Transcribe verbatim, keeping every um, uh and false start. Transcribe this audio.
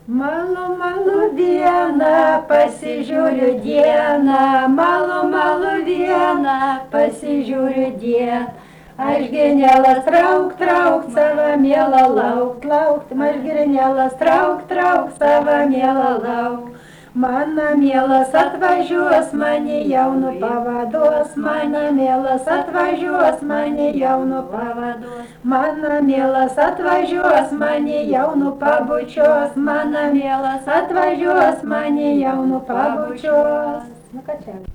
Malu, malu vieną, pasižiūriu dieną, malu, malu vieną, pasižiūriu dieną. Aš gėnelas trauk, trauk, savo mielą lauk, lauk, aš gėnelas trauk, trauk, savo mielą lauk. Mano mielas atvažiuos, mane jaunu pavaduos, mano mielas atvažiuos, mane jaunu pavaduos. Mano mielas atvažiuos, mane jaunu pabučios, mano mielas atvažiuos, mane jaunu pabučios. Nu ką čia?